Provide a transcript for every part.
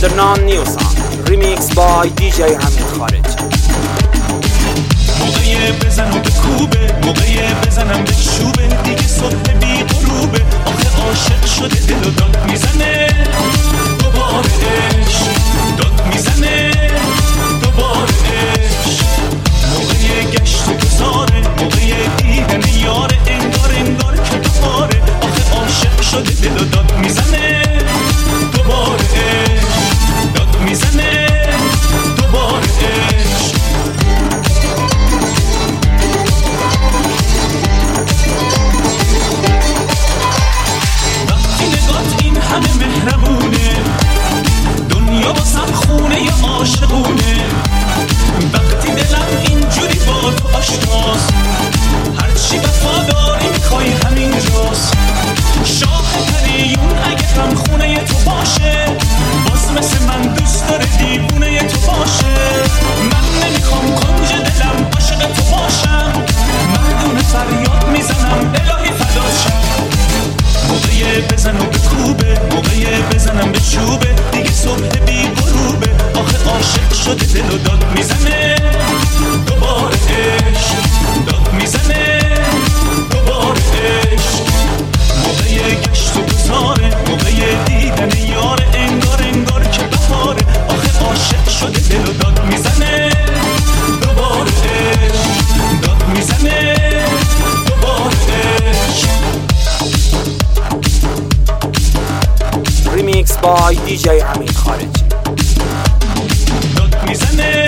Undernon New Song Remix by DJ حمید خارجی. موقع بزن و بکوبه، موقع بزنم به شوبه، دیگه صبح بی غروبه، آخه عاشق شده دل و داد میزنه دوباره عشق، داد میزنه دوباره عشق. موقع گشت و گذاره، موقع دیدن یاره، انگار که بهاره، آخه عاشق شده دل و داد میزنه دوباره عشق، داد میزنه دوباره عشق. وقتی نگات این همه مهربونه، دنیا واسم خونه ی عاشقونه، وقتی دلم اینجوری با تو آشناست، هرچی وفاداری میخوای همینجاست. شاه پریون اگه هم خونه تو باشه، باز مثل من دوست داره دیوونه تو باشه. من نمیخوام کنج دلم عاشق تو باشم، مردونه فریاد میزنم الهی فداشم. موقع بزن و بکوبه، موقع بزنم به چوبه، دیگه صبح بی غروبه، آخه عاشق شده دل و داد میزنه دوباره عشق، داد میزنه دوباره عشق. موقع گشت و گذاره، موقع دیدن یاره، انگار که بهاره، آخه عاشق شده دل و داد میزنه دوباره عشق، داد میزنه دوباره عشق. Remix by DJ حمید خارجی. داد میزنه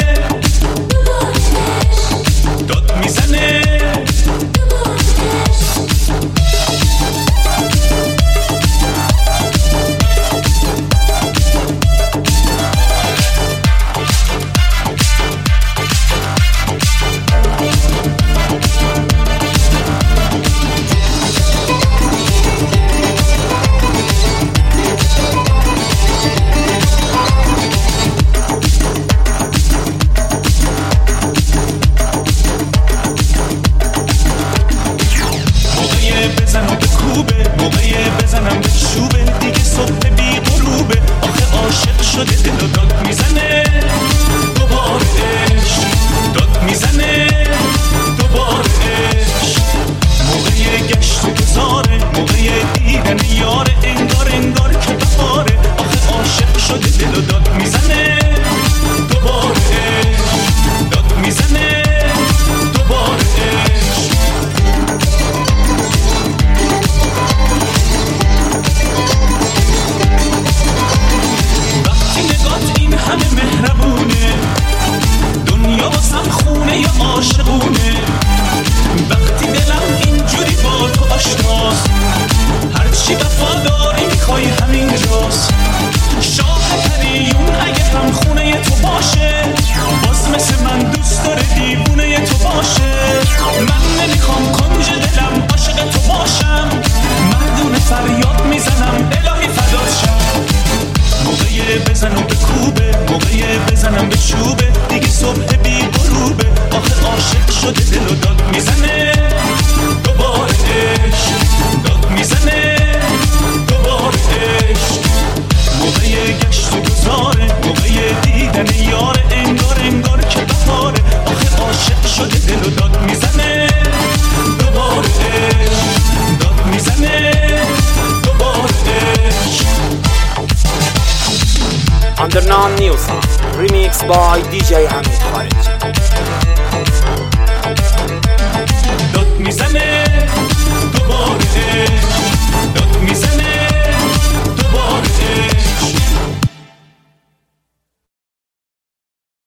داد میزنه. بزن و بکوبه، موقع بزنم به چوبه، دیگه صبح بی غروبه، آخه عاشق شده دل و داد میزنه دوباره عشق، داد میزنه دوباره عشق. موقع گشت و گذاره، موقع دیدن یاره، انگار که بهاره، آخه عاشق شده دل و داد میزنه دوباره عشق، داد میزنه دوباره عشق. این همه مهربونه، دنیا واسم خونه ی عاشقونه، وقتی دلم اینجوری با تو آشناست، هرچی وفاداری میخوای همینجاست. شاه پریون اگه هم خونه ی تو باشه، باز مثل من دوست داره دیوونه تو باشه. من نمیخوام کنج دلم عاشق تو باشم، مردونه فریاد میزنم الهی فداشم. موقع بزن و بکوبه، موقع بزنم به چوبه، دیگه صبح بی غروبه، آخه عاشق شده دل و داد میزنه دوباره عشق، داد میزنه دوباره عشق. موقع گشت و گذاره، موقع دیدن یاره، انگار که بهاره، آخه عاشق شده دل و داد میزنه دوباره عشق، داد میزنه دوباره عشق. Undernon New Song Remix by DJ حمید خارجی.